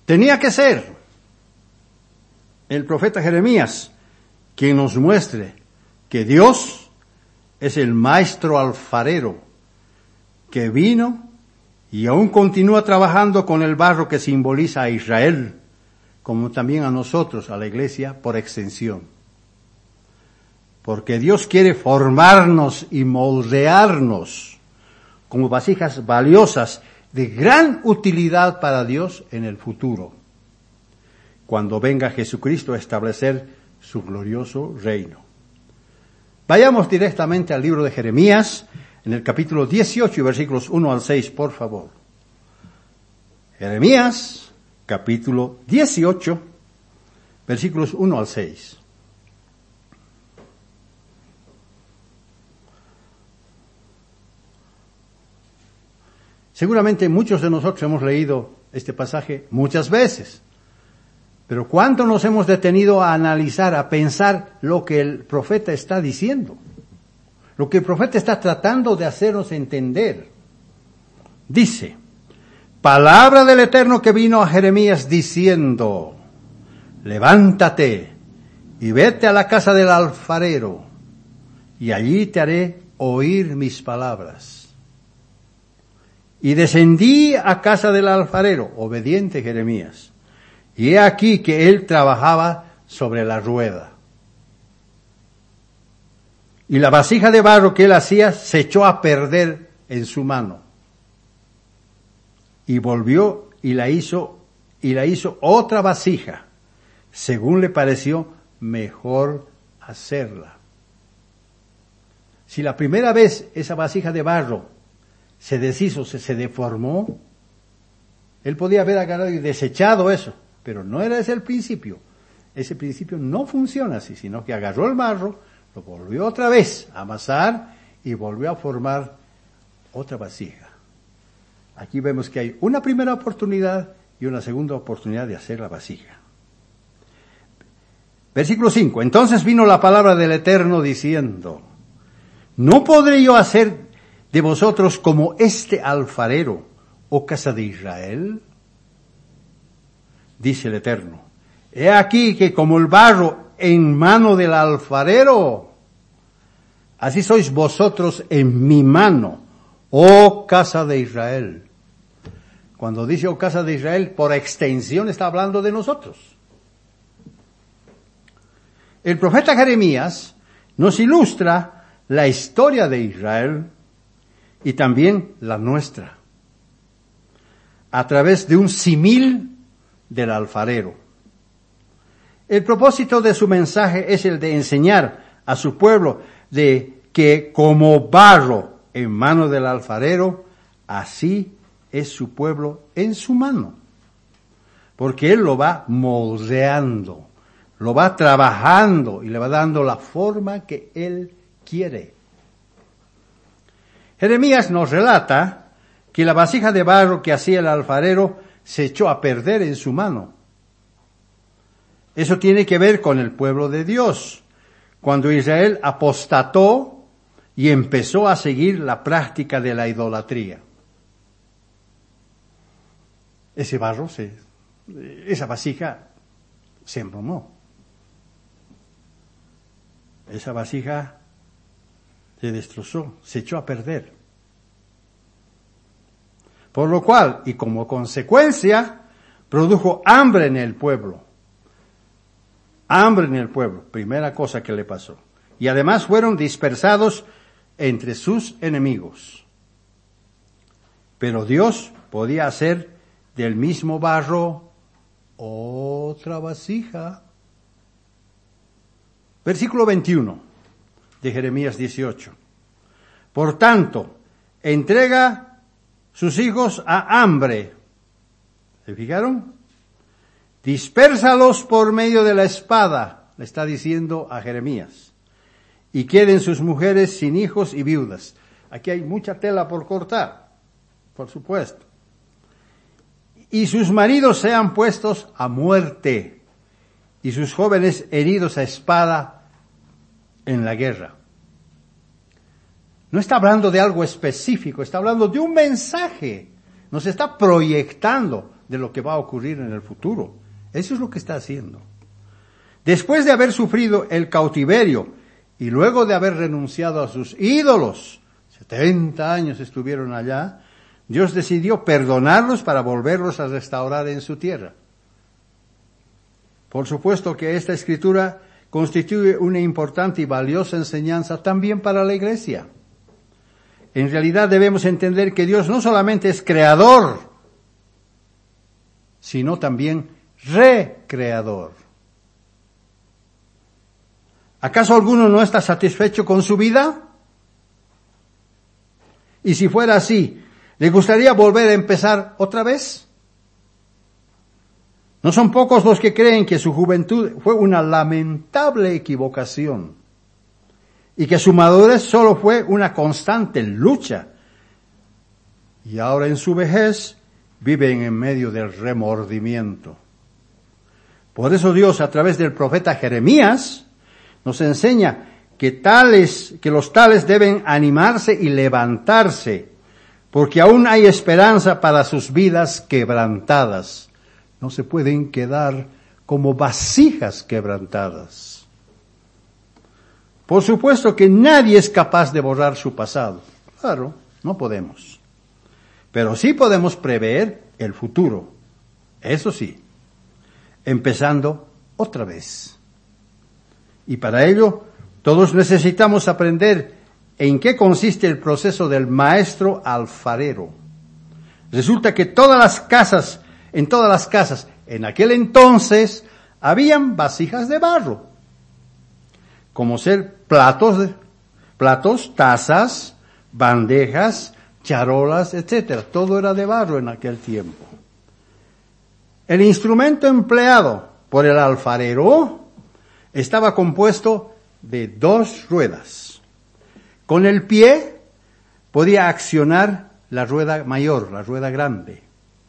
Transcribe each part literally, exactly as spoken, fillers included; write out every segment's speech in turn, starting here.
Tenía que ser el profeta Jeremías quien nos muestre que Dios es el maestro alfarero que vino y aún continúa trabajando con el barro que simboliza a Israel, como también a nosotros, a la iglesia, por extensión. Porque Dios quiere formarnos y moldearnos como vasijas valiosas de gran utilidad para Dios en el futuro, cuando venga Jesucristo a establecer su glorioso reino. Vayamos directamente al libro de Jeremías, en el capítulo dieciocho, versículos uno al seis, por favor. Jeremías, capítulo dieciocho, versículos uno al seis. Seguramente muchos de nosotros hemos leído este pasaje muchas veces, pero ¿cuánto nos hemos detenido a analizar, a pensar lo que el profeta está diciendo? Lo que el profeta está tratando de hacernos entender. Dice, palabra del Eterno que vino a Jeremías diciendo, levántate y vete a la casa del alfarero, y allí te haré oír mis palabras. Y descendí a casa del alfarero, obediente Jeremías, y he aquí que él trabajaba sobre la rueda. Y la vasija de barro que él hacía se echó a perder en su mano. Y volvió y la hizo, y la hizo otra vasija, según le pareció mejor hacerla. Si la primera vez esa vasija de barro se deshizo, se, se deformó, él podía haber agarrado y desechado eso, pero no era ese el principio. Ese principio no funciona así, sino que agarró el barro, lo volvió otra vez a amasar y volvió a formar otra vasija. Aquí vemos que hay una primera oportunidad y una segunda oportunidad de hacer la vasija. Versículo cinco. Entonces vino la palabra del Eterno diciendo, ¿no podré yo hacer de vosotros como este alfarero, oh casa de Israel? Dice el Eterno, he aquí que como el barro en mano del alfarero, así sois vosotros en mi mano, oh casa de Israel. Cuando dice oh casa de Israel, por extensión está hablando de nosotros. El profeta Jeremías nos ilustra la historia de Israel y también la nuestra, a través de un símil del alfarero. El propósito de su mensaje es el de enseñar a su pueblo de que como barro en mano del alfarero, así es su pueblo en su mano, porque él lo va moldeando, lo va trabajando y le va dando la forma que él quiere. Jeremías nos relata que la vasija de barro que hacía el alfarero se echó a perder en su mano. Eso tiene que ver con el pueblo de Dios, cuando Israel apostató y empezó a seguir la práctica de la idolatría. Ese barro, se, esa vasija se embromó. Esa vasija se destrozó, se echó a perder. Por lo cual, y como consecuencia, produjo hambre en el pueblo. Hambre en el pueblo, primera cosa que le pasó. Y además fueron dispersados entre sus enemigos. Pero Dios podía hacer del mismo barro otra vasija. Versículo veintiuno. De Jeremías dieciocho. Por tanto, entrega sus hijos a hambre. ¿Se fijaron? Dispérsalos por medio de la espada, le está diciendo a Jeremías. Y queden sus mujeres sin hijos y viudas. Aquí hay mucha tela por cortar, por supuesto. Y sus maridos sean puestos a muerte, y sus jóvenes heridos a espada en la guerra. No está hablando de algo específico, está hablando de un mensaje. Nos está proyectando de lo que va a ocurrir en el futuro. Eso es lo que está haciendo. Después de haber sufrido el cautiverio y luego de haber renunciado a sus ídolos, setenta años estuvieron allá, Dios decidió perdonarlos para volverlos a restaurar en su tierra. Por supuesto que esta escritura constituye una importante y valiosa enseñanza también para la iglesia. En realidad debemos entender que Dios no solamente es creador, sino también recreador. ¿Acaso alguno no está satisfecho con su vida? Y si fuera así, ¿le gustaría volver a empezar otra vez? No son pocos los que creen que su juventud fue una lamentable equivocación y que su madurez solo fue una constante lucha. Y ahora en su vejez viven en medio del remordimiento. Por eso Dios, a través del profeta Jeremías, nos enseña que tales, que los tales deben animarse y levantarse, porque aún hay esperanza para sus vidas quebrantadas. No se pueden quedar como vasijas quebrantadas. Por supuesto que nadie es capaz de borrar su pasado. Claro, no podemos. Pero sí podemos prever el futuro. Eso sí, empezando otra vez. Y para ello, todos necesitamos aprender en qué consiste el proceso del maestro alfarero. Resulta que todas las casas, en todas las casas, en aquel entonces, habían vasijas de barro, como ser platos, platos, tazas, bandejas, charolas, etcétera. Todo era de barro en aquel tiempo. El instrumento empleado por el alfarero estaba compuesto de dos ruedas. Con el pie podía accionar la rueda mayor, la rueda grande.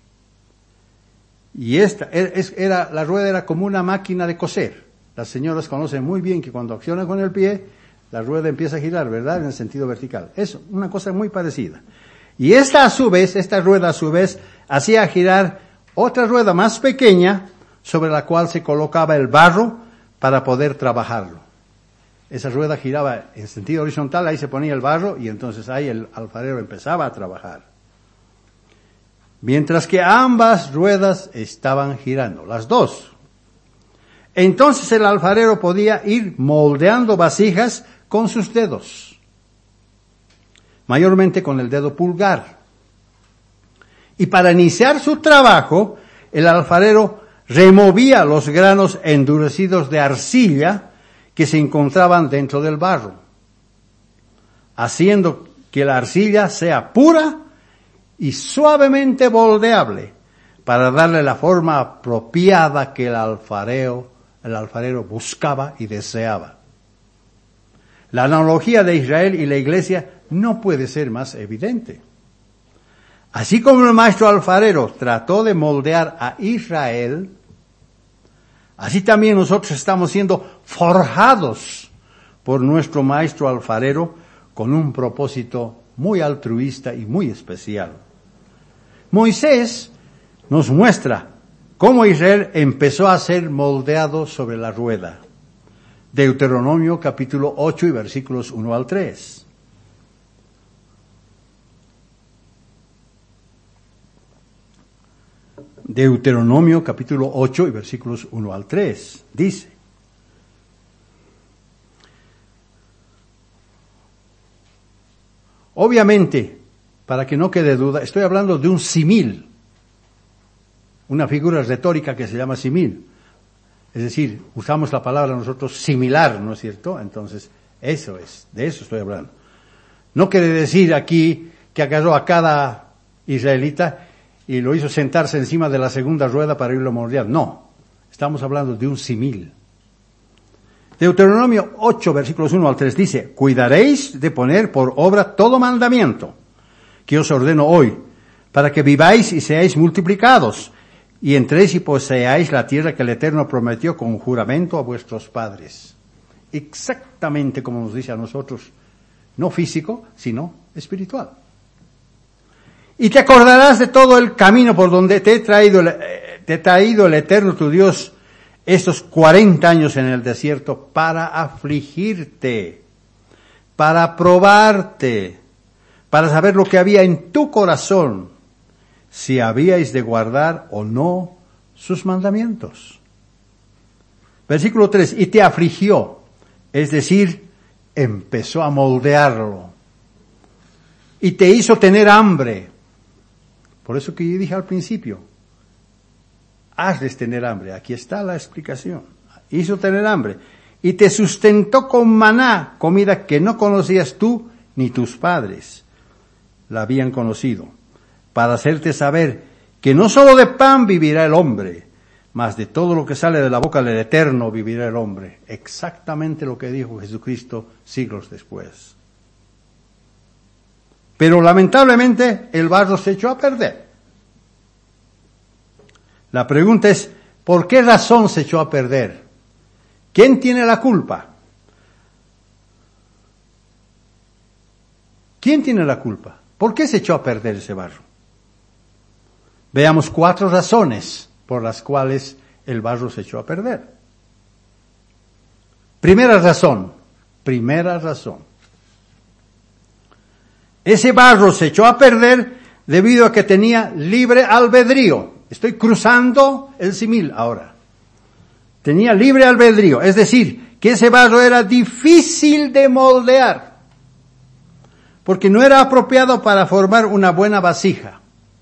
Y esta era, la rueda era como una máquina de coser. Las señoras conocen muy bien que cuando acciona con el pie, la rueda empieza a girar, ¿verdad? En el sentido vertical. Es una cosa muy parecida. Y esta a su vez, esta rueda a su vez, hacía girar otra rueda más pequeña sobre la cual se colocaba el barro para poder trabajarlo. Esa rueda giraba en sentido horizontal, ahí se ponía el barro y entonces ahí el alfarero empezaba a trabajar. Mientras que ambas ruedas estaban girando, las dos. Entonces el alfarero podía ir moldeando vasijas con sus dedos, mayormente con el dedo pulgar. Y para iniciar su trabajo, el alfarero removía los granos endurecidos de arcilla que se encontraban dentro del barro, haciendo que la arcilla sea pura y suavemente moldeable para darle la forma apropiada que el alfarero, el alfarero buscaba y deseaba. La analogía de Israel y la iglesia no puede ser más evidente. Así como el maestro alfarero trató de moldear a Israel, así también nosotros estamos siendo forjados por nuestro maestro alfarero con un propósito muy altruista y muy especial. Moisés nos muestra cómo Israel empezó a ser moldeado sobre la rueda. Deuteronomio capítulo ocho y versículos uno al tres. Deuteronomio capítulo ocho y versículos uno al tres. Dice: obviamente, para que no quede duda, estoy hablando de un simil, una figura retórica que se llama simil. Es decir, usamos la palabra nosotros similar, ¿no es cierto? Entonces, eso es, de eso estoy hablando. No quiere decir aquí que agarró a cada israelita y lo hizo sentarse encima de la segunda rueda para irlo a moldear. No, estamos hablando de un simil. Deuteronomio ocho, versículos uno al tres dice: cuidaréis de poner por obra todo mandamiento que os ordeno hoy, para que viváis y seáis multiplicados, y entréis y poseáis la tierra que el Eterno prometió con juramento a vuestros padres. Exactamente como nos dice a nosotros, no físico, sino espiritual. Y te acordarás de todo el camino por donde te he traído, te ha traído el Eterno tu Dios estos cuarenta años en el desierto para afligirte, para probarte, para saber lo que había en tu corazón, si habíais de guardar o no sus mandamientos. Versículo tres, y te afligió, es decir, empezó a moldearlo, y te hizo tener hambre. Por eso que yo dije al principio, hazles tener hambre, aquí está la explicación, hizo tener hambre, y te sustentó con maná, comida que no conocías tú ni tus padres la habían conocido, para hacerte saber que no solo de pan vivirá el hombre, mas de todo lo que sale de la boca del Eterno vivirá el hombre. Exactamente lo que dijo Jesucristo siglos después. Pero lamentablemente el barro se echó a perder. La pregunta es, ¿por qué razón se echó a perder? ¿Quién tiene la culpa? ¿Quién tiene la culpa? ¿Por qué se echó a perder ese barro? Veamos cuatro razones por las cuales el barro se echó a perder. Primera razón, primera razón. Ese barro se echó a perder debido a que tenía libre albedrío. Estoy cruzando el símil ahora. Tenía libre albedrío, es decir, que ese barro era difícil de moldear, porque no era apropiado para formar una buena vasija.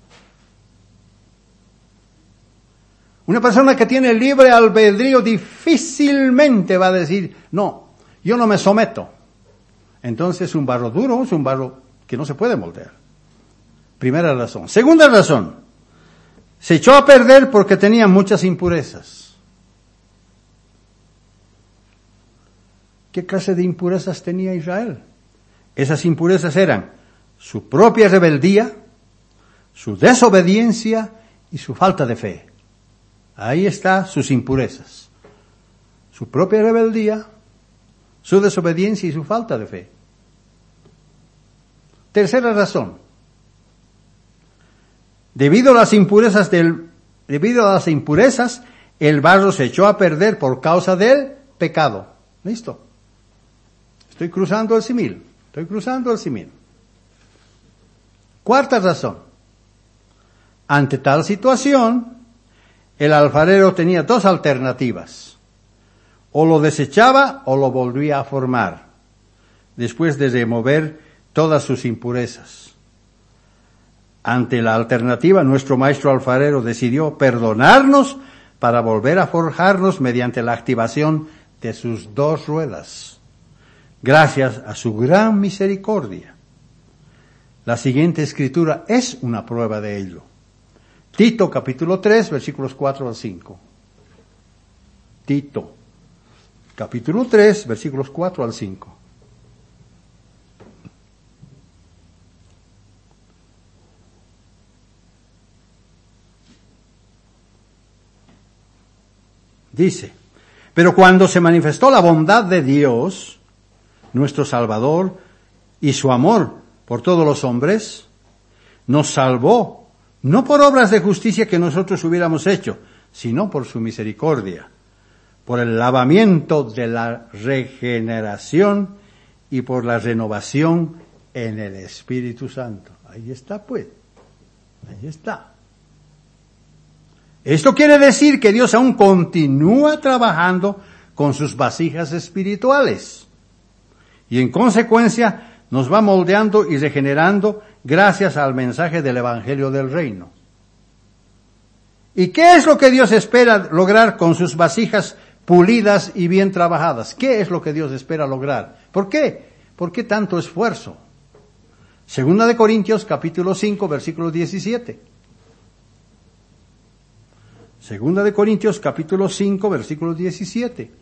Una persona que tiene libre albedrío difícilmente va a decir, no, yo no me someto. Entonces un barro duro es un barro que no se puede moldear. Primera razón. Segunda razón, se echó a perder porque tenía muchas impurezas. ¿Qué clase de impurezas tenía Israel? Esas impurezas eran su propia rebeldía, su desobediencia y su falta de fe. Ahí están sus impurezas. Su propia rebeldía, su desobediencia y su falta de fe. Tercera razón. Debido a las impurezas del, debido a las impurezas, el barro se echó a perder por causa del pecado. ¿Listo? Estoy cruzando el símil. Estoy cruzando el símil. Cuarta razón. Ante tal situación, el alfarero tenía dos alternativas. O lo desechaba o lo volvía a formar, después de remover todas sus impurezas. Ante la alternativa, nuestro maestro alfarero decidió perdonarnos para volver a forjarnos mediante la activación de sus dos ruedas, gracias a su gran misericordia. La siguiente escritura es una prueba de ello. Tito capítulo tres, versículos cuatro al cinco. Tito capítulo tres, versículos cuatro al cinco. Dice, pero cuando se manifestó la bondad de Dios, nuestro Salvador, y su amor por todos los hombres, nos salvó, no por obras de justicia que nosotros hubiéramos hecho, sino por su misericordia, por el lavamiento de la regeneración y por la renovación en el Espíritu Santo. Ahí está pues, ahí está. Esto quiere decir que Dios aún continúa trabajando con sus vasijas espirituales y en consecuencia nos va moldeando y regenerando gracias al mensaje del Evangelio del Reino. ¿Y qué es lo que Dios espera lograr con sus vasijas pulidas y bien trabajadas? ¿Qué es lo que Dios espera lograr? ¿Por qué? ¿Por qué tanto esfuerzo? Segunda de Corintios capítulo cinco versículo diecisiete. Segunda de Corintios capítulo cinco versículo diecisiete.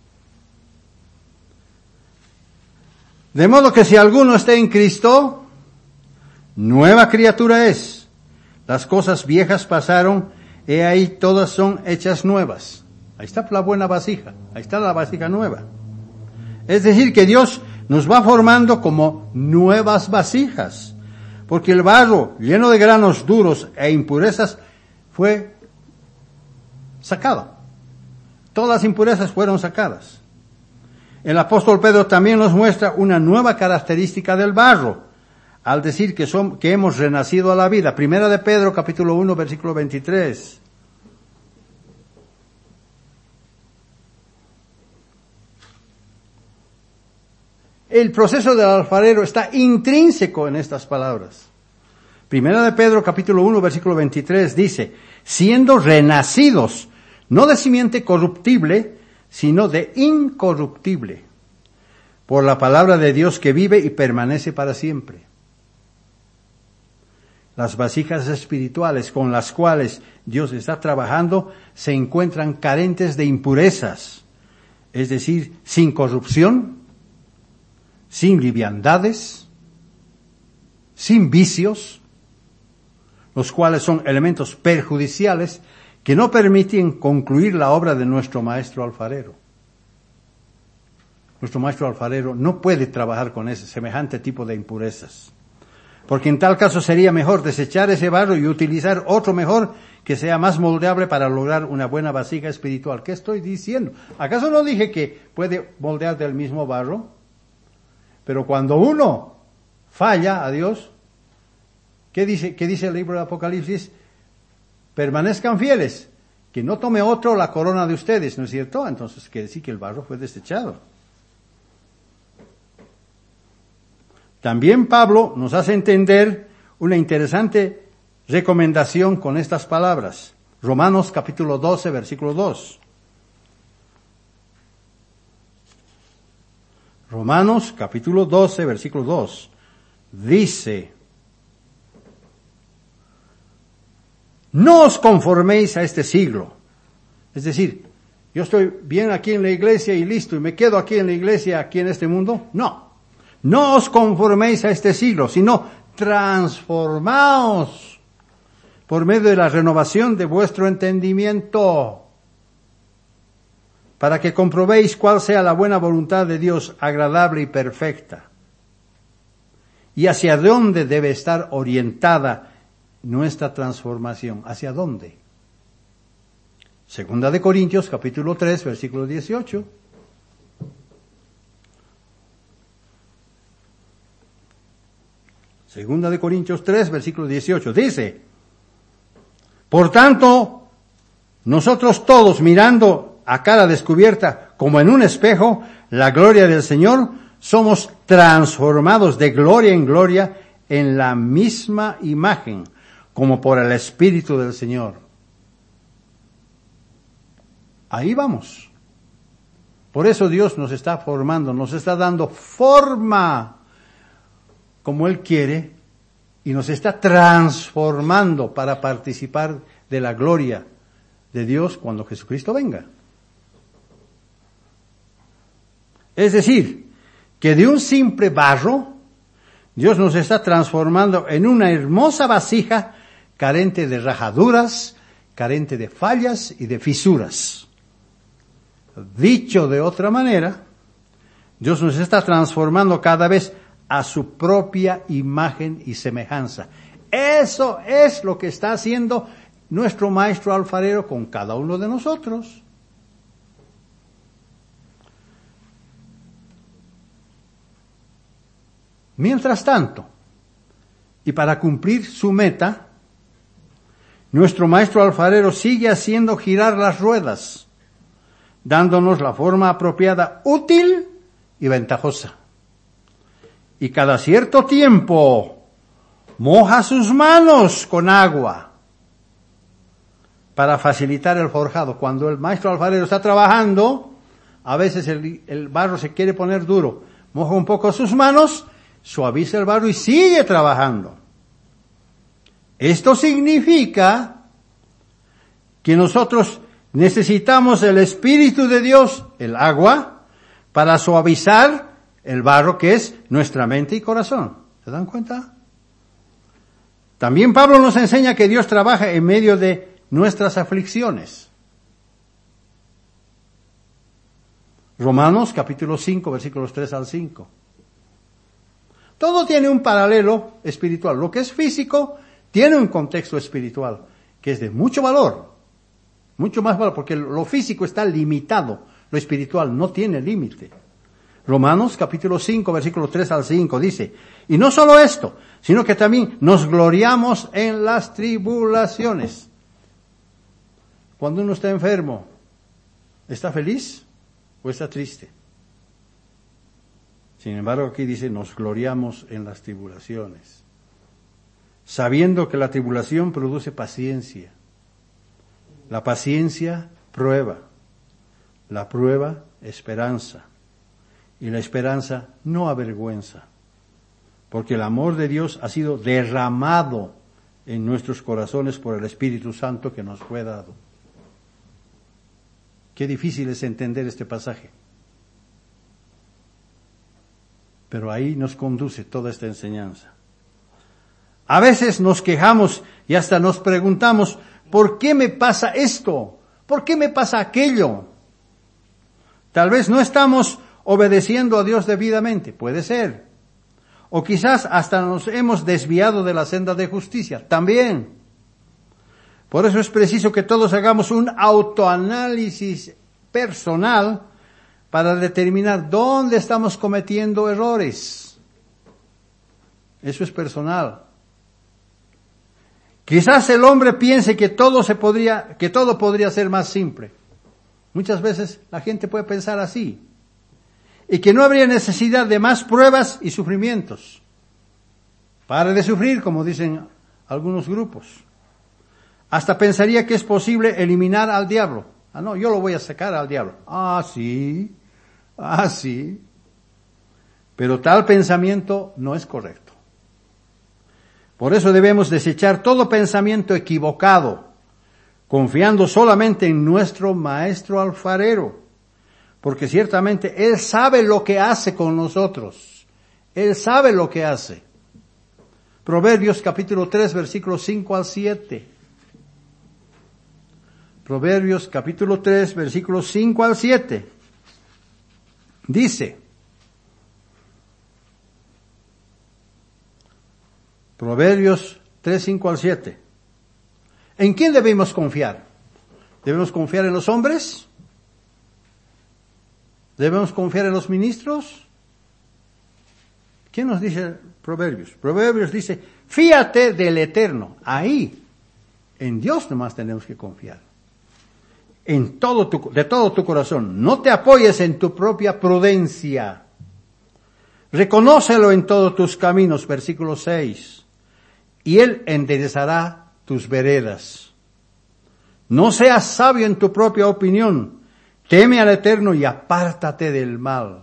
De modo que si alguno está en Cristo, nueva criatura es. Las cosas viejas pasaron, he ahí todas son hechas nuevas. Ahí está la buena vasija, ahí está la vasija nueva. Es decir, que Dios nos va formando como nuevas vasijas, porque el barro lleno de granos duros e impurezas fue sacado. Todas las impurezas fueron sacadas. El apóstol Pedro también nos muestra una nueva característica del barro, al decir que, son, que hemos renacido a la vida. Primera de Pedro, capítulo uno, versículo veintitrés. El proceso del alfarero está intrínseco en estas palabras. Primera de Pedro, capítulo uno, versículo veintitrés, dice, siendo renacidos, no de simiente corruptible, sino de incorruptible, por la palabra de Dios que vive y permanece para siempre. Las vasijas espirituales con las cuales Dios está trabajando se encuentran carentes de impurezas, es decir, sin corrupción, sin liviandades, sin vicios, los cuales son elementos perjudiciales que no permiten concluir la obra de nuestro maestro alfarero. Nuestro maestro alfarero no puede trabajar con ese semejante tipo de impurezas, porque en tal caso sería mejor desechar ese barro y utilizar otro mejor que sea más moldeable para lograr una buena vasija espiritual. ¿Qué estoy diciendo? ¿Acaso no dije que puede moldear del mismo barro? Pero cuando uno falla a Dios, ¿qué dice, qué dice el libro de Apocalipsis? Permanezcan fieles, que no tome otro la corona de ustedes, ¿no es cierto? Entonces quiere decir que el barro fue desechado. También Pablo nos hace entender una interesante recomendación con estas palabras. Romanos capítulo doce, versículo dos. Romanos capítulo doce, versículo dos. Dice, no os conforméis a este siglo. Es decir, yo estoy bien aquí en la iglesia y listo, y me quedo aquí en la iglesia, aquí en este mundo. No, no os conforméis a este siglo, sino transformaos por medio de la renovación de vuestro entendimiento, para que comprobéis cuál sea la buena voluntad de Dios, agradable y perfecta, y hacia dónde debe estar orientada nuestra transformación. ¿Hacia dónde? Segunda de Corintios, capítulo tres, versículo dieciocho. Segunda de Corintios tres, versículo dieciocho. Dice, por tanto, nosotros todos mirando a cara descubierta como en un espejo la gloria del Señor, somos transformados de gloria en gloria en la misma imagen, como por el Espíritu del Señor. Ahí vamos. Por eso Dios nos está formando, nos está dando forma como Él quiere y nos está transformando para participar de la gloria de Dios cuando Jesucristo venga. Es decir, que de un simple barro, Dios nos está transformando en una hermosa vasija carente de rajaduras, carente de fallas y de fisuras. Dicho de otra manera, Dios nos está transformando cada vez a su propia imagen y semejanza. Eso es lo que está haciendo nuestro maestro alfarero con cada uno de nosotros. Mientras tanto, y para cumplir su meta, nuestro maestro alfarero sigue haciendo girar las ruedas, dándonos la forma apropiada, útil y ventajosa. Y cada cierto tiempo moja sus manos con agua para facilitar el forjado. Cuando el maestro alfarero está trabajando, a veces el, el barro se quiere poner duro. Moja un poco sus manos, suaviza el barro y sigue trabajando. Esto significa que nosotros necesitamos el Espíritu de Dios, el agua, para suavizar el barro que es nuestra mente y corazón. ¿Se dan cuenta? También Pablo nos enseña que Dios trabaja en medio de nuestras aflicciones. Romanos capítulo cinco, versículos tres al cinco. Todo tiene un paralelo espiritual. Lo que es físico tiene un contexto espiritual que es de mucho valor. Mucho más valor, porque lo físico está limitado. Lo espiritual no tiene límite. Romanos capítulo cinco, versículos tres al cinco dice, y no solo esto, sino que también nos gloriamos en las tribulaciones. Cuando uno está enfermo, ¿está feliz o está triste? Sin embargo, aquí dice, nos gloriamos en las tribulaciones, sabiendo que la tribulación produce paciencia. La paciencia, prueba. La prueba, esperanza. Y la esperanza no avergüenza, porque el amor de Dios ha sido derramado en nuestros corazones por el Espíritu Santo que nos fue dado. Qué difícil es entender este pasaje. Pero ahí nos conduce toda esta enseñanza. A veces nos quejamos y hasta nos preguntamos, ¿por qué me pasa esto? ¿Por qué me pasa aquello? Tal vez no estamos obedeciendo a Dios debidamente, puede ser. O quizás hasta nos hemos desviado de la senda de justicia, también. Por eso es preciso que todos hagamos un autoanálisis personal para determinar dónde estamos cometiendo errores. Eso es personal. Quizás el hombre piense que todo se podría, que todo podría ser más simple. Muchas veces la gente puede pensar así. Y que no habría necesidad de más pruebas y sufrimientos. Pare de sufrir, como dicen algunos grupos. Hasta pensaría que es posible eliminar al diablo. Ah, no, yo lo voy a sacar al diablo. Ah, sí. Ah, sí. Pero tal pensamiento no es correcto. Por eso debemos desechar todo pensamiento equivocado, confiando solamente en nuestro maestro alfarero, porque ciertamente Él sabe lo que hace con nosotros. Él sabe lo que hace. Proverbios capítulo tres, versículos cinco al siete. Proverbios capítulo tres, versículos cinco al siete. Dice, Proverbios tres, cinco al siete. ¿En quién debemos confiar? ¿Debemos confiar en los hombres? ¿Debemos confiar en los ministros? ¿Qué nos dice Proverbios? Proverbios dice, fíate del Eterno. Ahí, en Dios nomás tenemos que confiar. En todo tu, de todo tu corazón. No te apoyes en tu propia prudencia. Reconócelo en todos tus caminos, versículo seis. Y Él enderezará tus veredas. No seas sabio en tu propia opinión. Teme al Eterno y apártate del mal.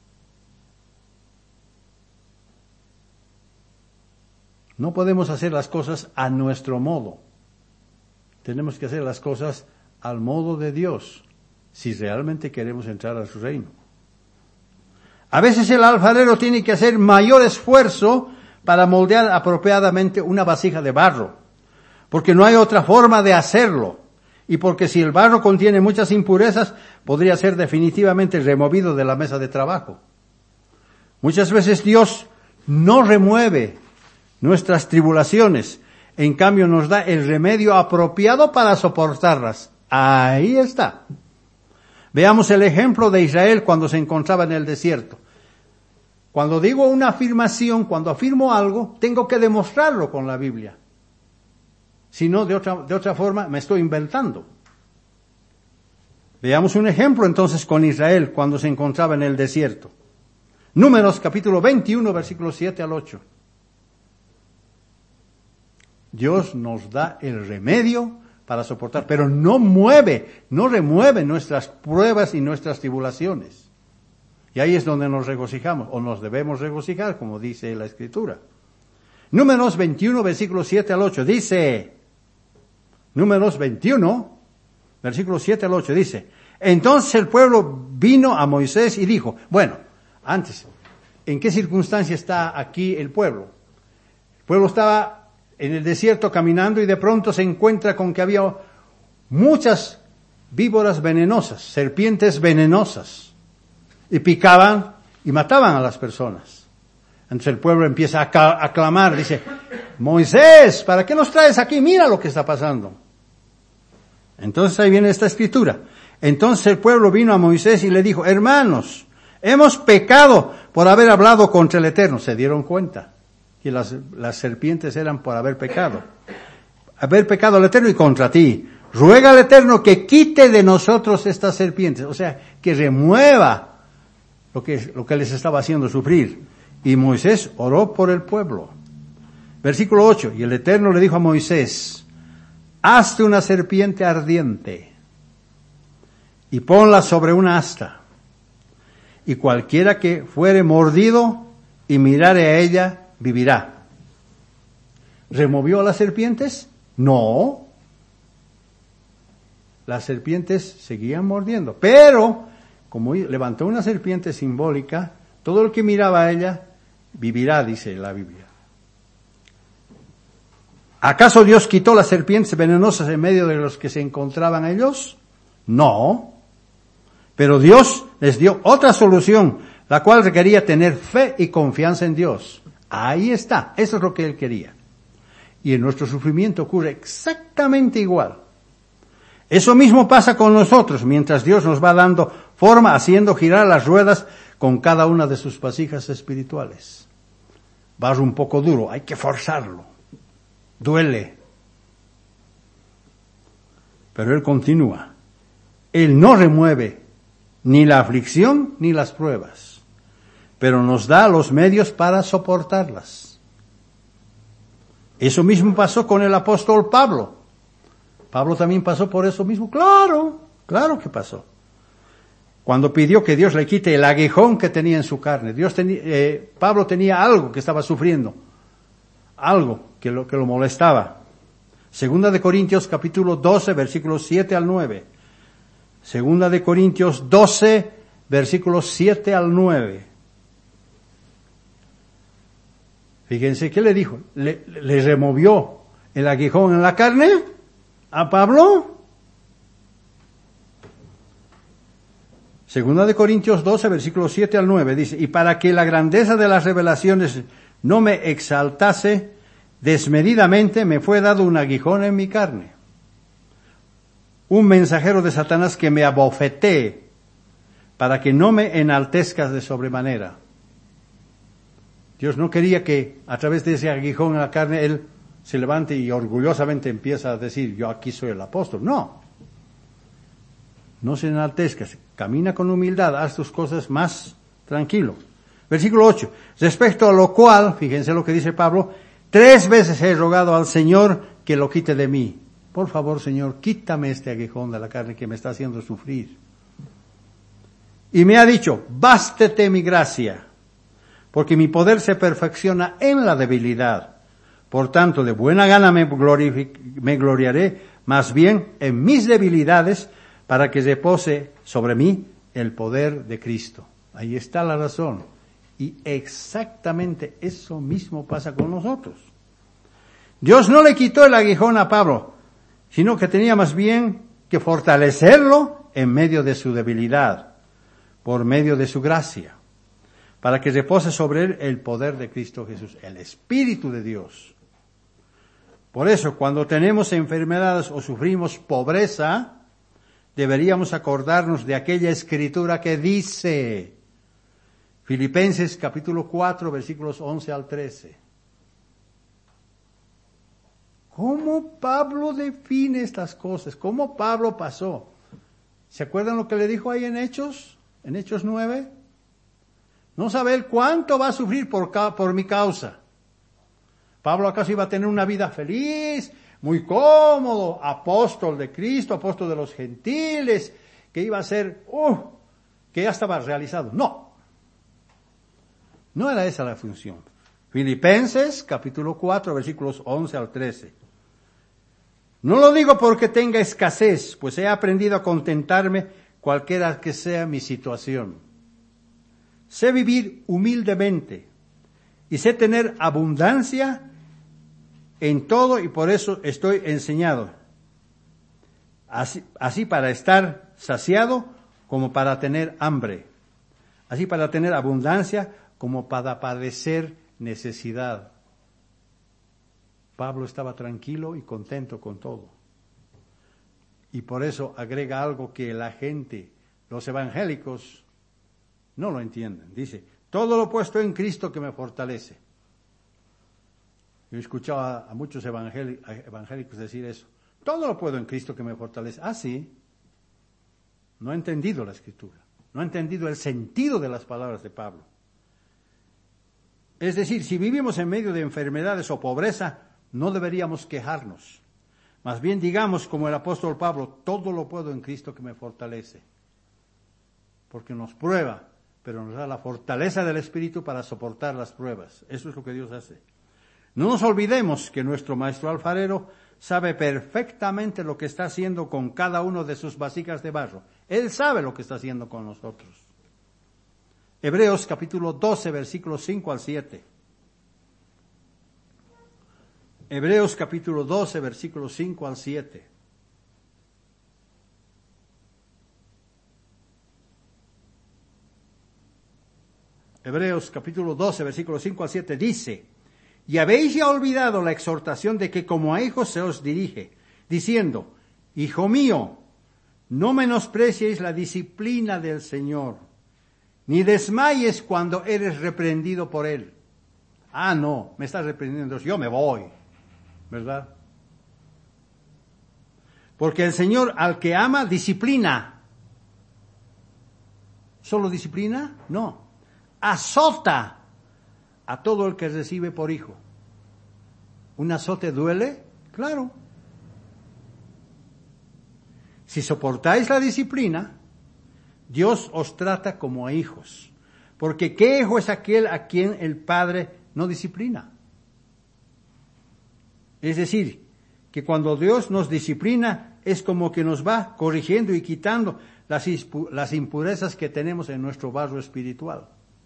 No podemos hacer las cosas a nuestro modo. Tenemos que hacer las cosas al modo de Dios, si realmente queremos entrar a su reino. A veces el alfarero tiene que hacer mayor esfuerzo para moldear apropiadamente una vasija de barro, porque no hay otra forma de hacerlo, y porque si el barro contiene muchas impurezas, podría ser definitivamente removido de la mesa de trabajo. Muchas veces Dios no remueve nuestras tribulaciones, en cambio nos da el remedio apropiado para soportarlas. Ahí está. Veamos el ejemplo de Israel cuando se encontraba en el desierto. Cuando digo una afirmación, cuando afirmo algo, tengo que demostrarlo con la Biblia. Si no, de otra, de otra forma, me estoy inventando. Veamos un ejemplo entonces con Israel cuando se encontraba en el desierto. Números capítulo veintiuno, versículos siete al ocho. Dios nos da el remedio para soportar, pero no mueve, no remueve nuestras pruebas y nuestras tribulaciones. Y ahí es donde nos regocijamos, o nos debemos regocijar, como dice la Escritura. Números veintiuno, versículos siete al ocho, dice, Números veintiuno, versículos siete al ocho, dice, entonces el pueblo vino a Moisés y dijo, bueno, antes, ¿en qué circunstancia está aquí el pueblo? El pueblo estaba en el desierto caminando y de pronto se encuentra con que había muchas víboras venenosas, serpientes venenosas, y picaban y mataban a las personas. Entonces el pueblo empieza a, a clamar, dice, Moisés, ¿para qué nos traes aquí? Mira lo que está pasando. Entonces ahí viene esta escritura. Entonces el pueblo vino a Moisés y le dijo, hermanos, hemos pecado por haber hablado contra el Eterno. Se dieron cuenta que las, las serpientes eran por haber pecado. Haber pecado al Eterno y contra ti. Ruega al Eterno que quite de nosotros estas serpientes. O sea, que remueva lo que, lo que les estaba haciendo sufrir. Y Moisés oró por el pueblo. Versículo ocho. Y el Eterno le dijo a Moisés, hazte una serpiente ardiente y ponla sobre una asta. Y cualquiera que fuere mordido y mirare a ella, vivirá. ¿Removió a las serpientes? No. Las serpientes seguían mordiendo. Pero, como levantó una serpiente simbólica, todo el que miraba a ella, vivirá, dice la Biblia. ¿Acaso Dios quitó las serpientes venenosas en medio de los que se encontraban ellos? No. Pero Dios les dio otra solución, la cual requería tener fe y confianza en Dios. Ahí está, eso es lo que Él quería. Y en nuestro sufrimiento ocurre exactamente igual. Eso mismo pasa con nosotros, mientras Dios nos va dando forma, haciendo girar las ruedas con cada una de sus vasijas espirituales. Va un poco duro, hay que forzarlo. Duele. Pero Él continúa. Él no remueve ni la aflicción ni las pruebas, pero nos da los medios para soportarlas. Eso mismo pasó con el apóstol Pablo. Pablo también pasó por eso mismo. Claro, claro que pasó. Cuando pidió que Dios le quite el aguijón que tenía en su carne. Dios tenía, eh, Pablo tenía algo que estaba sufriendo. Algo que lo, que lo molestaba. Segunda de Corintios capítulo doce, versículos siete al nueve. Segunda de Corintios doce, versículos siete al nueve. Fíjense, ¿qué le dijo? ¿Le, le removió el aguijón en la carne a Pablo? Segunda de Corintios doce, versículos siete al nueve, dice, y para que la grandeza de las revelaciones no me exaltase desmedidamente, me fue dado un aguijón en mi carne. Un mensajero de Satanás que me abofetee para que no me enaltezcas de sobremanera. Dios no quería que a través de ese aguijón en la carne Él se levante y orgullosamente empieza a decir, yo aquí soy el apóstol. No. No se enaltezcas. Camina con humildad, haz tus cosas más tranquilo. Versículo ocho. Respecto a lo cual, fíjense lo que dice Pablo, tres veces he rogado al Señor que lo quite de mí. Por favor, Señor, quítame este aguijón de la carne que me está haciendo sufrir. Y me ha dicho, bástete mi gracia, porque mi poder se perfecciona en la debilidad. Por tanto, de buena gana me, glorific- me gloriaré, más bien en mis debilidades, para que repose sobre mí el poder de Cristo. Ahí está la razón. Y exactamente eso mismo pasa con nosotros. Dios no le quitó el aguijón a Pablo, sino que tenía más bien que fortalecerlo en medio de su debilidad, por medio de su gracia, para que repose sobre él el poder de Cristo Jesús, el Espíritu de Dios. Por eso, cuando tenemos enfermedades o sufrimos pobreza, deberíamos acordarnos de aquella escritura que dice, Filipenses capítulo cuatro, versículos once al trece. ¿Cómo Pablo define estas cosas? ¿Cómo Pablo pasó? ¿Se acuerdan lo que le dijo ahí en Hechos? En Hechos nueve. No sabe él cuánto va a sufrir por, por mi causa. Pablo acaso iba a tener una vida feliz, muy cómodo, apóstol de Cristo, apóstol de los gentiles, que iba a ser, uh, que ya estaba realizado. No. No era esa la función. Filipenses capítulo cuatro, versículos once al trece. No lo digo porque tenga escasez, pues he aprendido a contentarme cualquiera que sea mi situación. Sé vivir humildemente y sé tener abundancia en todo y por eso estoy enseñado. Así, así para estar saciado como para tener hambre. Así para tener abundancia como para padecer necesidad. Pablo estaba tranquilo y contento con todo. Y por eso agrega algo que la gente, los evangélicos, no lo entienden. Dice, todo lo puesto en Cristo que me fortalece. Yo he escuchado a, a muchos evangélicos, evangélicos decir eso. Todo lo puedo en Cristo que me fortalece. Ah, sí. No ha entendido la Escritura. No ha entendido el sentido de las palabras de Pablo. Es decir, si vivimos en medio de enfermedades o pobreza, no deberíamos quejarnos. Más bien digamos, como el apóstol Pablo, todo lo puedo en Cristo que me fortalece. Porque nos prueba, pero nos da la fortaleza del Espíritu para soportar las pruebas. Eso es lo que Dios hace. No nos olvidemos que nuestro maestro alfarero sabe perfectamente lo que está haciendo con cada uno de sus vasijas de barro. Él sabe lo que está haciendo con nosotros. Hebreos capítulo doce, versículos cinco al siete. Hebreos capítulo doce, versículos cinco al siete. Hebreos capítulo doce, versículos cinco al siete dice, y habéis ya olvidado la exhortación de que como a hijos se os dirige, diciendo, hijo mío, no menospreciéis la disciplina del Señor, ni desmayes cuando eres reprendido por Él. Ah, no, me estás reprendiendo, yo me voy, ¿verdad? Porque el Señor al que ama, disciplina. ¿Solo disciplina? No. Azota a todo el que recibe por hijo. ¿Un azote duele? Claro. Si soportáis la disciplina, Dios os trata como a hijos. Porque ¿qué hijo es aquel a quien el Padre no disciplina? Es decir, que cuando Dios nos disciplina, es como que nos va corrigiendo y quitando las, las impurezas que tenemos en nuestro barro espiritual.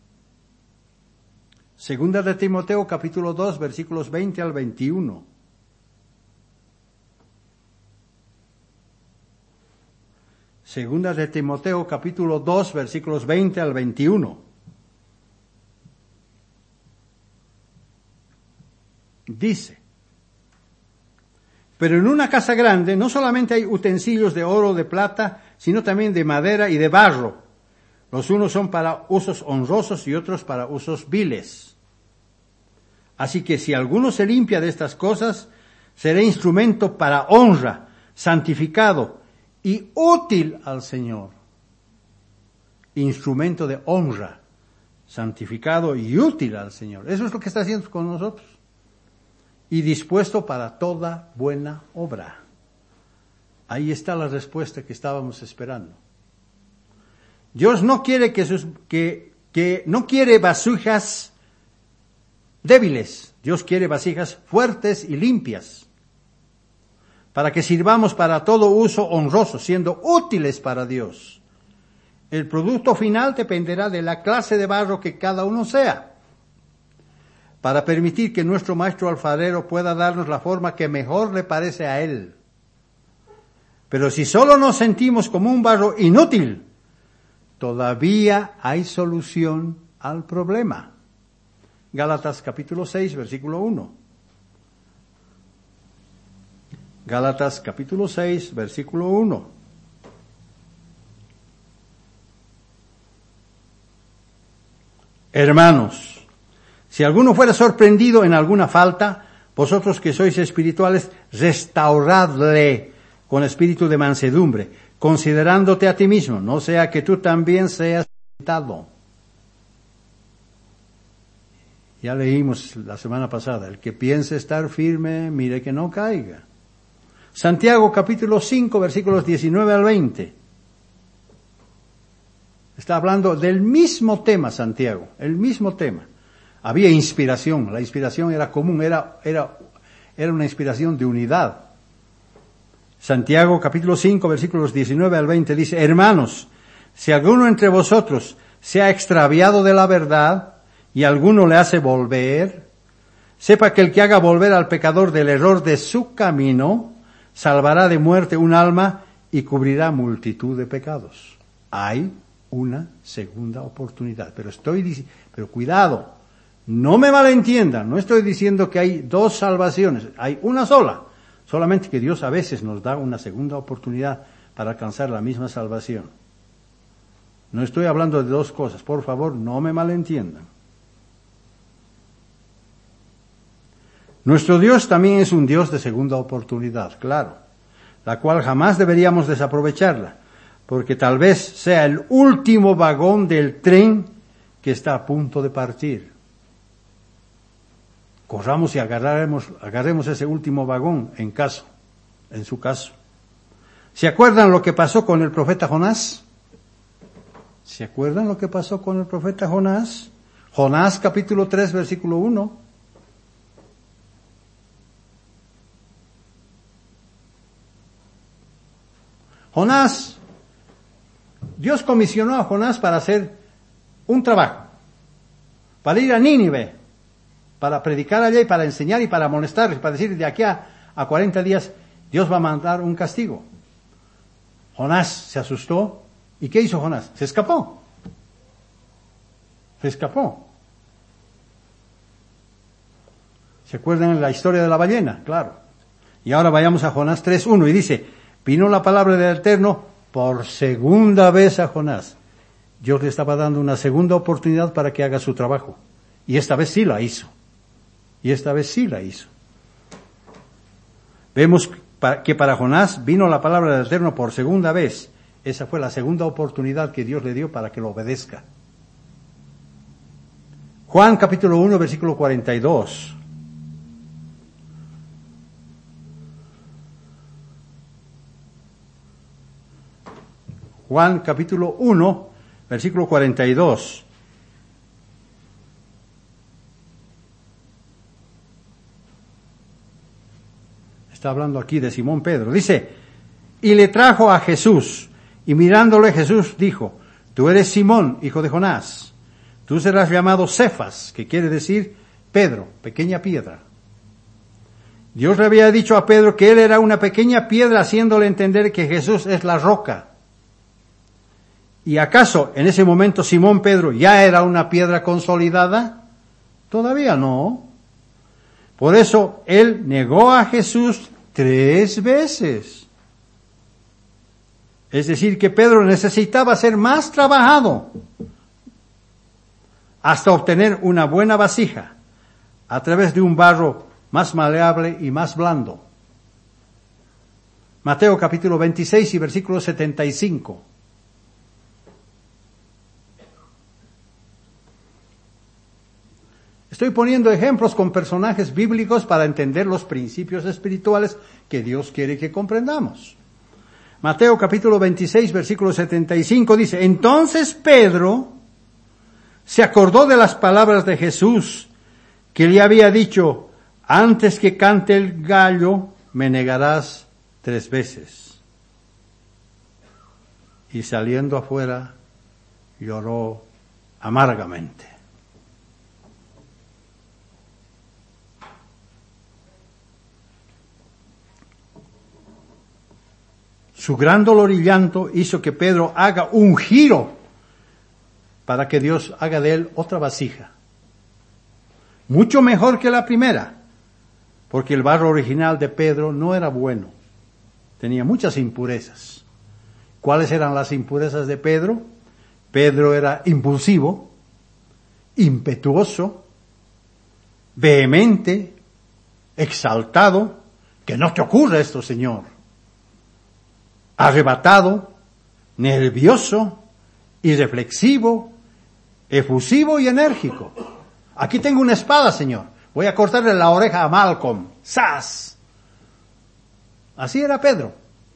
Segunda de Timoteo, capítulo dos, versículos veinte al veintiuno. Segunda de Timoteo, capítulo dos, versículos veinte al veintiuno. Dice, pero en una casa grande no solamente hay utensilios de oro o de plata, sino también de madera y de barro. Los unos son para usos honrosos y otros para usos viles. Así que si alguno se limpia de estas cosas, será instrumento para honra, santificado y útil al Señor. Instrumento de honra, santificado y útil al Señor. Eso es lo que está haciendo con nosotros. Y dispuesto para toda buena obra. Ahí está la respuesta que estábamos esperando. Dios no quiere que sus, que, que no quiere vasijas débiles. Dios quiere vasijas fuertes y limpias. Para que sirvamos para todo uso honroso, siendo útiles para Dios. El producto final dependerá de la clase de barro que cada uno sea. Para permitir que nuestro maestro alfarero pueda darnos la forma que mejor le parece a él. Pero si solo nos sentimos como un barro inútil, todavía hay solución al problema. Gálatas capítulo seis, versículo uno. Gálatas capítulo seis, versículo uno. Hermanos, si alguno fuera sorprendido en alguna falta, vosotros que sois espirituales, restauradle con espíritu de mansedumbre, considerándote a ti mismo, no sea que tú también seas tentado. Ya leímos la semana pasada, el que piense estar firme, mire que no caiga. Santiago capítulo cinco, versículos diecinueve al veinte. Está hablando del mismo tema, Santiago, el mismo tema. Había inspiración, la inspiración era común, era, era, era una inspiración de unidad. Santiago capítulo cinco, versículos diecinueve al veinte dice, hermanos, si alguno entre vosotros se ha extraviado de la verdad y alguno le hace volver, sepa que el que haga volver al pecador del error de su camino, salvará de muerte un alma y cubrirá multitud de pecados. Hay una segunda oportunidad, pero estoy diciendo, pero cuidado, No me malentiendan, no estoy diciendo que hay dos salvaciones, hay una sola. Solamente que Dios a veces nos da una segunda oportunidad para alcanzar la misma salvación. No estoy hablando de dos cosas, por favor, no me malentiendan. Nuestro Dios también es un Dios de segunda oportunidad, claro, la cual jamás deberíamos desaprovecharla, porque tal vez sea el último vagón del tren que está a punto de partir. Corramos y agarraremos, agarremos ese último vagón en caso, en su caso. ¿Se acuerdan lo que pasó con el profeta Jonás? ¿Se acuerdan lo que pasó con el profeta Jonás? Jonás capítulo tres versículo uno. Jonás, Dios comisionó a Jonás para hacer un trabajo, para ir a Nínive, para predicar allá y para enseñar y para amonestarles, para decir de aquí a, a cuarenta días Dios va a mandar un castigo. Jonás se asustó. ¿Y qué hizo Jonás? Se escapó. Se escapó. ¿Se acuerdan de la historia de la ballena? Claro. Y ahora vayamos a Jonás tres uno y dice, vino la palabra del Eterno por segunda vez a Jonás. Dios le estaba dando una segunda oportunidad para que haga su trabajo. Y esta vez sí la hizo. Y esta vez sí la hizo. Vemos que para Jonás vino la palabra del Eterno por segunda vez. Esa fue la segunda oportunidad que Dios le dio para que lo obedezca. Juan capítulo uno versículo cuarenta y dos. Juan capítulo uno versículo cuarenta y dos. Está hablando aquí de Simón Pedro. Dice, y le trajo a Jesús, y mirándole Jesús dijo, tú eres Simón, hijo de Jonás, tú serás llamado Cefas, que quiere decir Pedro, pequeña piedra. Dios le había dicho a Pedro que él era una pequeña piedra, haciéndole entender que Jesús es la roca. ¿Y acaso en ese momento Simón Pedro ya era una piedra consolidada? Todavía no. Por eso él negó a Jesús tres veces. Es decir, que Pedro necesitaba ser más trabajado hasta obtener una buena vasija a través de un barro más maleable y más blando. Mateo capítulo veintiséis y versículo setenta y cinco. Estoy poniendo ejemplos con personajes bíblicos para entender los principios espirituales que Dios quiere que comprendamos. Mateo capítulo veintiséis, versículo setenta y cinco dice, entonces Pedro se acordó de las palabras de Jesús que le había dicho, antes que cante el gallo, me negarás tres veces. Y saliendo afuera, lloró amargamente. Su gran dolor y llanto hizo que Pedro haga un giro para que Dios haga de él otra vasija. Mucho mejor que la primera, porque el barro original de Pedro no era bueno. Tenía muchas impurezas. ¿Cuáles eran las impurezas de Pedro? Pedro era impulsivo, impetuoso, vehemente, exaltado. Que no te ocurra esto, Señor. Arrebatado, nervioso, irreflexivo, efusivo y enérgico. Aquí tengo una espada, Señor. Voy a cortarle la oreja a Malcolm. ¡Sas! Así era Pedro.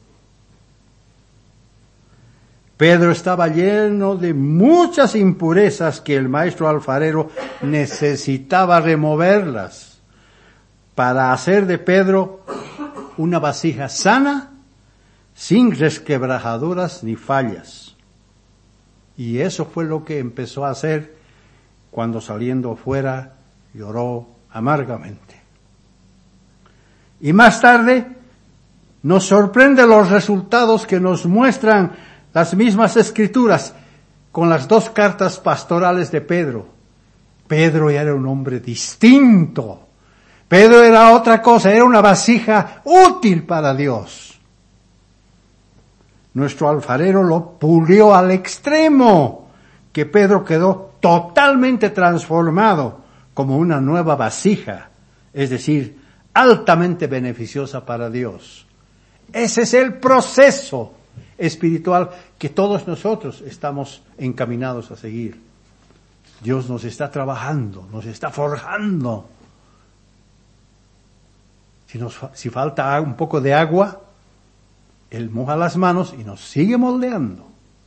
Pedro estaba lleno de muchas impurezas que el maestro alfarero necesitaba removerlas para hacer de Pedro una vasija sana, sin resquebrajaduras ni fallas. Y eso fue lo que empezó a hacer cuando saliendo fuera lloró amargamente. Y más tarde nos sorprende los resultados que nos muestran las mismas escrituras con las dos cartas pastorales de Pedro. Pedro ya era un hombre distinto. Pedro era otra cosa, era una vasija útil para Dios. Nuestro alfarero lo pulió al extremo, que Pedro quedó totalmente transformado como una nueva vasija, es decir, altamente beneficiosa para Dios. Ese es el proceso espiritual que todos nosotros estamos encaminados a seguir. Dios nos está trabajando, nos está forjando. Si, nos, si falta un poco de agua, Él moja las manos y nos sigue moldeando.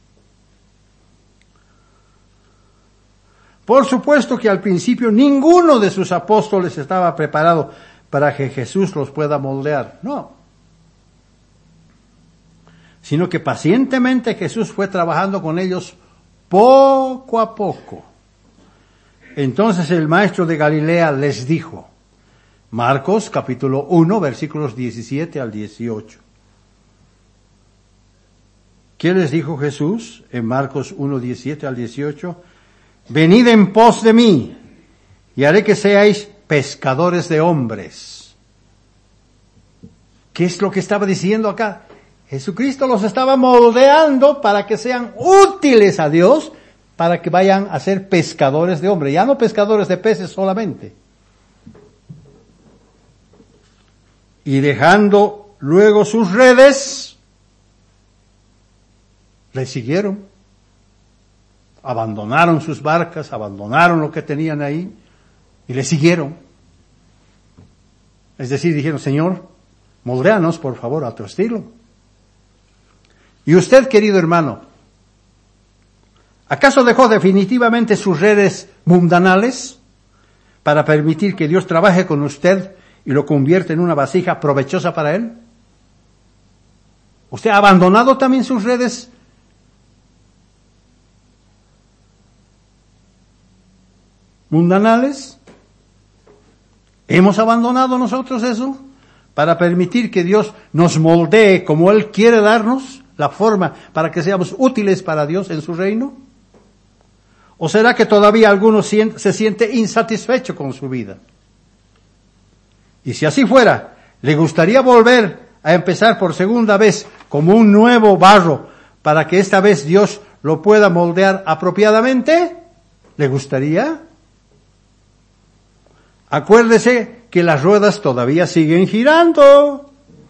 Por supuesto que al principio ninguno de sus apóstoles estaba preparado para que Jesús los pueda moldear. No. Sino que pacientemente Jesús fue trabajando con ellos poco a poco. Entonces el maestro de Galilea les dijo, Marcos capítulo uno, versículos diecisiete al dieciocho. ¿Qué les dijo Jesús en Marcos uno, diecisiete al dieciocho? Venid en pos de mí, y haré que seáis pescadores de hombres. ¿Qué es lo que estaba diciendo acá? Jesucristo los estaba moldeando para que sean útiles a Dios, para que vayan a ser pescadores de hombres, ya no pescadores de peces solamente. Y dejando luego sus redes, le siguieron. Abandonaron sus barcas, abandonaron lo que tenían ahí y le siguieron. Es decir, dijeron, Señor, moldéanos por favor a tu estilo. Y usted, querido hermano, ¿acaso dejó definitivamente sus redes mundanales para permitir que Dios trabaje con usted y lo convierta en una vasija provechosa para Él? ¿Usted ha abandonado también sus redes mundanales? ¿Hemos abandonado nosotros eso para permitir que Dios nos moldee como Él quiere darnos la forma para que seamos útiles para Dios en su reino? ¿O será que todavía alguno se siente insatisfecho con su vida? Y si así fuera, ¿le gustaría volver a empezar por segunda vez como un nuevo barro para que esta vez Dios lo pueda moldear apropiadamente? ¿Le gustaría? Acuérdese que las ruedas todavía siguen girando.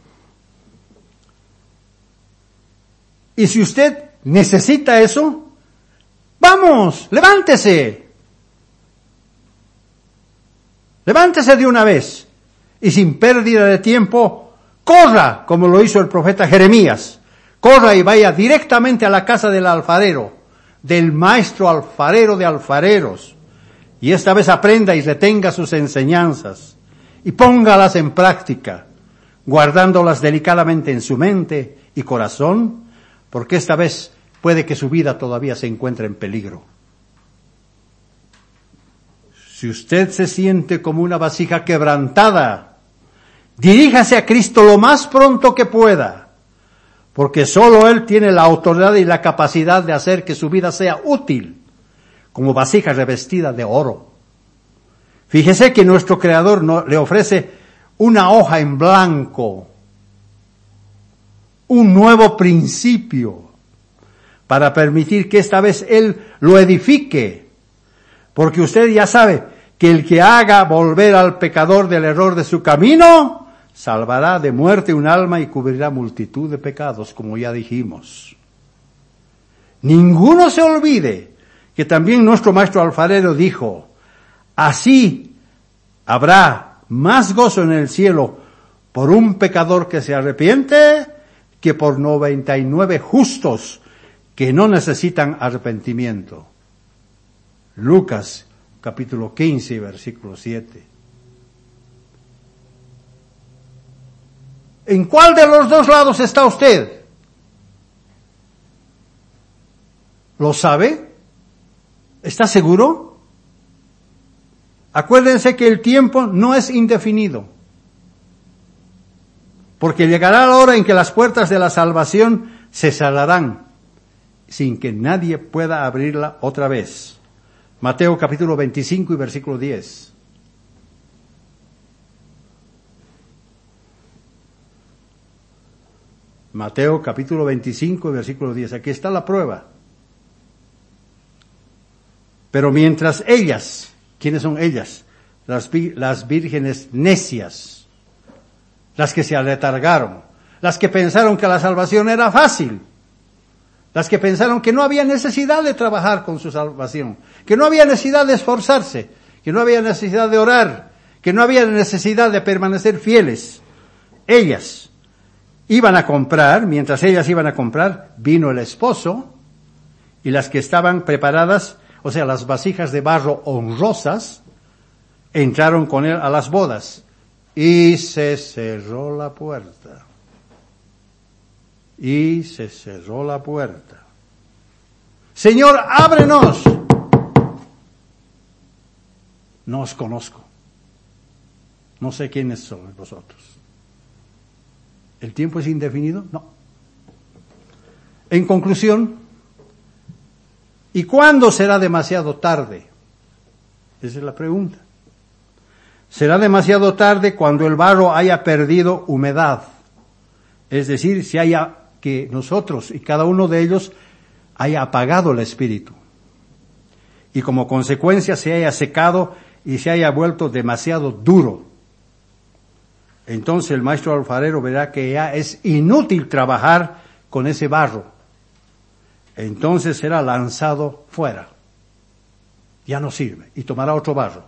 Y si usted necesita eso, vamos, levántese. Levántese de una vez. Y sin pérdida de tiempo, corra, como lo hizo el profeta Jeremías. Corra y vaya directamente a la casa del alfarero, del maestro alfarero de alfareros. Y esta vez aprenda y retenga sus enseñanzas. Y póngalas en práctica, guardándolas delicadamente en su mente y corazón, porque esta vez puede que su vida todavía se encuentre en peligro. Si usted se siente como una vasija quebrantada, diríjase a Cristo lo más pronto que pueda, porque solo Él tiene la autoridad y la capacidad de hacer que su vida sea útil, como vasija revestida de oro. Fíjese que nuestro Creador no, le ofrece una hoja en blanco, un nuevo principio, para permitir que esta vez Él lo edifique, porque usted ya sabe que el que haga volver al pecador del error de su camino, salvará de muerte un alma y cubrirá multitud de pecados, como ya dijimos. Ninguno se olvide que también nuestro maestro alfarero dijo, así habrá más gozo en el cielo por un pecador que se arrepiente que por noventa y nueve justos que no necesitan arrepentimiento. Lucas capítulo quince, versículo siete. ¿En cuál de los dos lados está usted? ¿Lo sabe? ¿Está seguro? Acuérdense que el tiempo no es indefinido, porque llegará la hora en que las puertas de la salvación se cerrarán, sin que nadie pueda abrirla otra vez. Mateo capítulo veinticinco y versículo diez. Mateo capítulo veinticinco y versículo diez. Aquí está la prueba. Pero mientras ellas, ¿quiénes son ellas? Las, las vírgenes necias, las que se aletargaron, las que pensaron que la salvación era fácil, las que pensaron que no había necesidad de trabajar con su salvación, que no había necesidad de esforzarse, que no había necesidad de orar, que no había necesidad de permanecer fieles. Ellas iban a comprar, mientras ellas iban a comprar, vino el esposo, y las que estaban preparadas, o sea, las vasijas de barro honrosas, entraron con él a las bodas, y se cerró la puerta. Y se cerró la puerta. Señor, ábrenos. No os conozco. No sé quiénes son vosotros. ¿El tiempo es indefinido? No. En conclusión, ¿y cuándo será demasiado tarde? Esa es la pregunta. Será demasiado tarde cuando el barro haya perdido humedad. Es decir, si haya que nosotros y cada uno de ellos haya apagado el espíritu. Y como consecuencia se haya secado y se haya vuelto demasiado duro. Entonces el maestro alfarero verá que ya es inútil trabajar con ese barro. Entonces será lanzado fuera. Ya no sirve y tomará otro barro.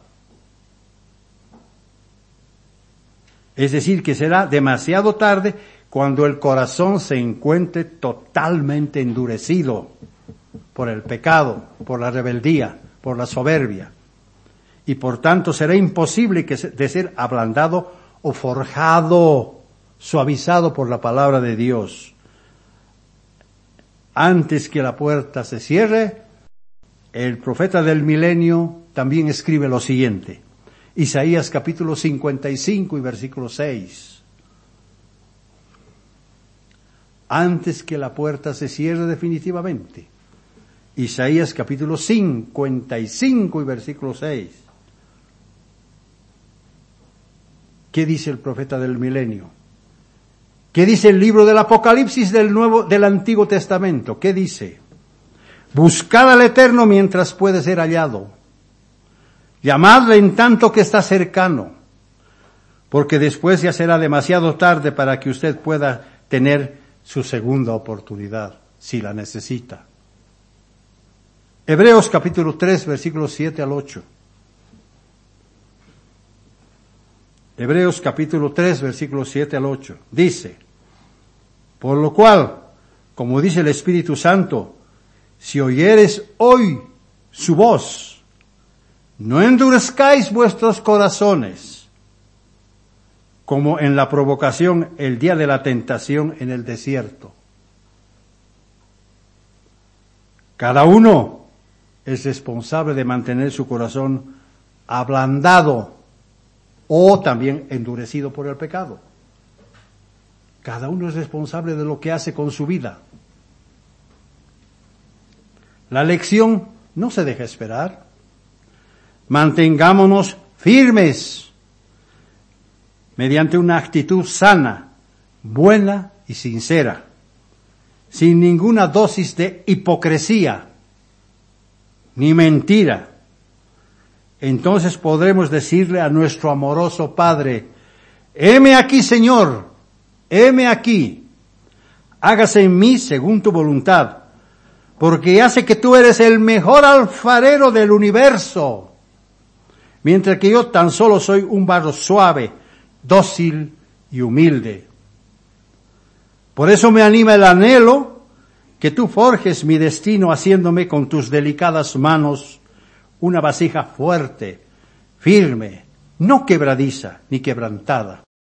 Es decir, que será demasiado tarde cuando el corazón se encuentre totalmente endurecido por el pecado, por la rebeldía, por la soberbia. Y por tanto será imposible que de ser ablandado o forjado, suavizado por la palabra de Dios. Antes que la puerta se cierre, el profeta del milenio también escribe lo siguiente. Isaías capítulo cincuenta y cinco y versículo seis. Antes que la puerta se cierre definitivamente. Isaías capítulo cincuenta y cinco y versículo seis. ¿Qué dice el profeta del milenio? ¿Qué dice el libro del Apocalipsis del Nuevo, del Antiguo Testamento? ¿Qué dice? Buscad al Eterno mientras puede ser hallado. Llamadle en tanto que está cercano, porque después ya será demasiado tarde para que usted pueda tener su segunda oportunidad, si la necesita. Hebreos capítulo tres, versículos siete al ocho. Hebreos capítulo tres, versículos siete al ocho. Dice, por lo cual, como dice el Espíritu Santo, si oyeres hoy su voz, no endurezcáis vuestros corazones, como en la provocación el día de la tentación en el desierto. Cada uno es responsable de mantener su corazón ablandado o también endurecido por el pecado. Cada uno es responsable de lo que hace con su vida. La lección no se deja esperar. Mantengámonos firmes mediante una actitud sana, buena y sincera, sin ninguna dosis de hipocresía ni mentira. Entonces podremos decirle a nuestro amoroso Padre, heme aquí, Señor, heme aquí, hágase en mí según tu voluntad, porque ya sé que tú eres el mejor alfarero del universo, mientras que yo tan solo soy un barro suave, dócil y humilde. Por eso me anima el anhelo que tú forjes mi destino haciéndome con tus delicadas manos una vasija fuerte, firme, no quebradiza ni quebrantada.